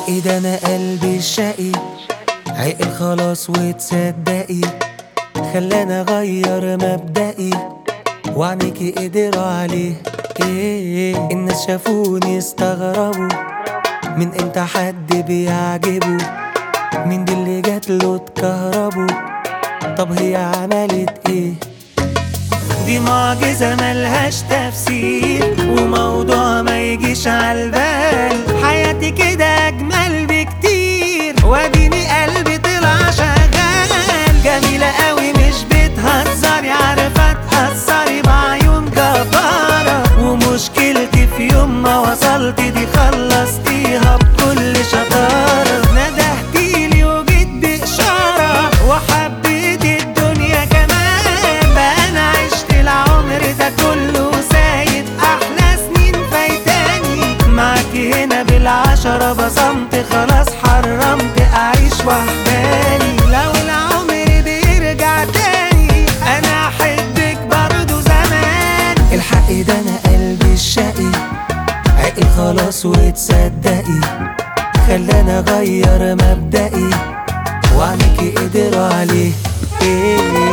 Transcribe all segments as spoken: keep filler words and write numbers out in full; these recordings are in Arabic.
الحق ده انا قلبي الشقي عقل خلاص وتصدقي، خلاني اغير مبدئي وعنيكي قدروا عليه. ايه الناس شافوني استغربوا، من امتى حد بيعجبه؟ مين دي اللي جاتله اتكهربوا؟ طب هي عملت ايه؟ دي معجزة ملهاش تفسير وموضوع ما يجيش عالبال. حياتي كده أجمل بكتير واديني قلبي طلع شغال. جميلة قوي مش بتهزري، عارفة تأثري بعيون جبارة، ومشكلتي في يوم ما وصلت دي خلصتيها بكل شطارة. ندهتيلي وجيت بإشارة وحبيت الدنيا كمان، بقى أنا عشت العمر ده كله سايب أحلى سنين فايتاني. معاكي هنا بالعشرة بصمت خلاص حرمت أعيش وحداني. لو العمر بيرجع تاني أنا أحبك برضو زمان. الحق ده أنا قلبي الشقي عقل خلاص وتصدقي، خلاني أغير مبدئي وعنيكي قدروا عليه. إيه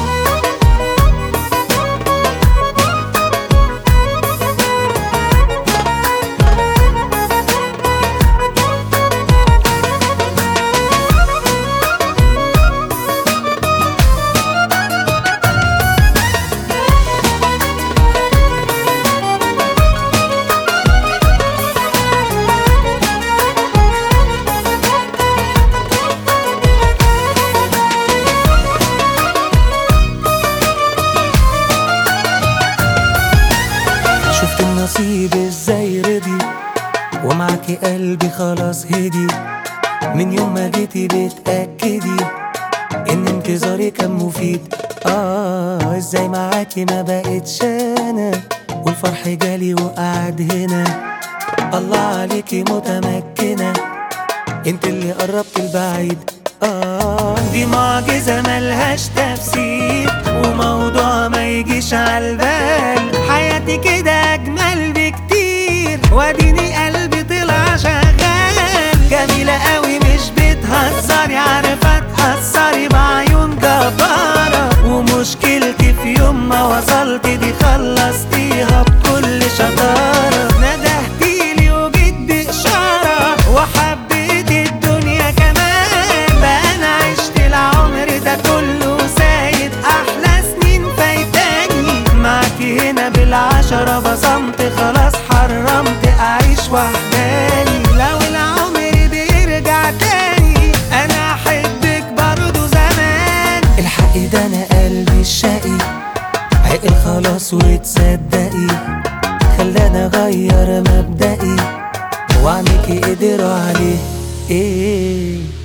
شفت النصيب ازاي رضي ومعاكي قلبي خلاص هدي. من يوم ما جيتي بتأكدي ان انتظاري كان مفيد. اه ازاي معاكي ما بقتش انا والفرح جالي وقعد هنا. الله عليكي متمكنة انت اللي قربت البعيد. اه دي معجزة ملهاش تفسير وموضوع ما يجيش عالبال. حياتي كده أجمل بكتير واديني قلبي طلع شغال. جميلة قوي مش بتهزري، عارفة تأثري بعيون جبارة، ومشكلتي في يوم ما وصلت دي خلصتيها بكل شطارة. ندهتيلي وجيت بإشارة وحبيت الدنيا كمان، بقى أنا عشت العمر ده كله سايب أحلى سنين فايتاني. معاكي هنا بالعشرة بصمت خلاص حرمت أعيش وحداني. لو العمر بيرجع تاني أنا أحبك برضو زمان. الحق ده أنا قلبي الشقي عقل خلاص وتصدقي، خلاني أغير مبدئي وعنيكي قدروا عليه. إيه